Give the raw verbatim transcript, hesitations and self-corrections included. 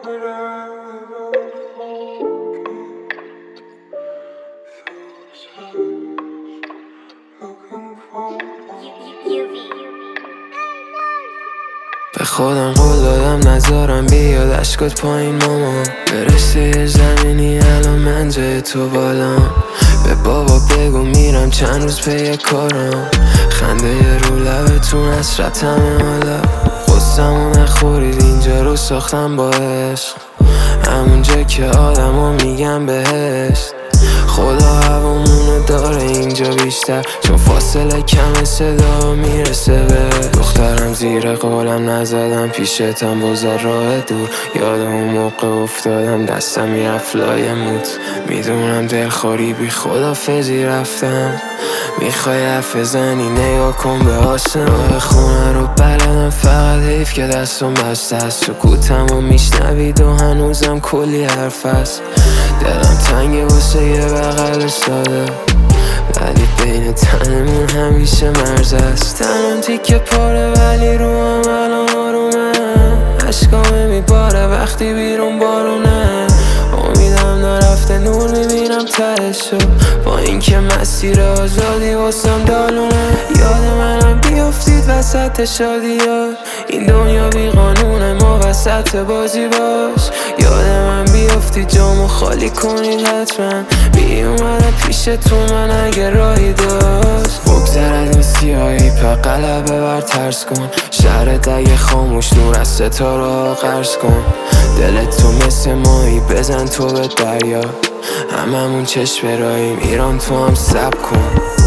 به خودم قول دادم نذارم بیاد اشکات پایین ماما برسه یه زمینی الان من جای تو بالام. به بابا بگو میرم چند روز پی کارم. خنده رو لبتون حسرت همه حالا قصه‌مو نخورید اینجا رو ساختم با عشق. همونجا که آدمو میگم بهشت. خدا هوامونو داره اینجا بیشتر چون فاصله کم صدا میرسه به دخترم. زیر قولم نزدم پیشتم بذار راه دور. یاد اون موقع افتادم دستم میرفت لای موت. میدونم دلخوری بی خدافظی رفتم. میخوای حرف بزنی نگاه کن به آسمون خونه رو بلدم فقط حیف که دستم بسته است. سکوتم و میشنوید و هنوزم کلی حرف است. دلم تنگه واسه یه بغل ساده ولی بین تنمون همیشه مرز است. تنم تیکه پاره ولی رو هم الان آرومه. عشقامه میباره وقتی بیرون بارونه. امیدم نرفته نور میبینم تهشو با اینکه مسیر آزادی واسم دالونه. یاد منم بیافتید وسط شادی ها. این دنیا بی قانونه ما وسط بازی باش. یاد من بیافتید جامو خالی کنید حتما. بی اومدم پیشتون من اگه راهی داشت. بگذر از این سیاهی پر قلبه بر ترس کن. شهرت اگه خاموش نور از ستاره ها قرض کن. دلت تو مثل ماهی بزن تو به دریا. هممون چشم براییم ایران تو هم سب کن.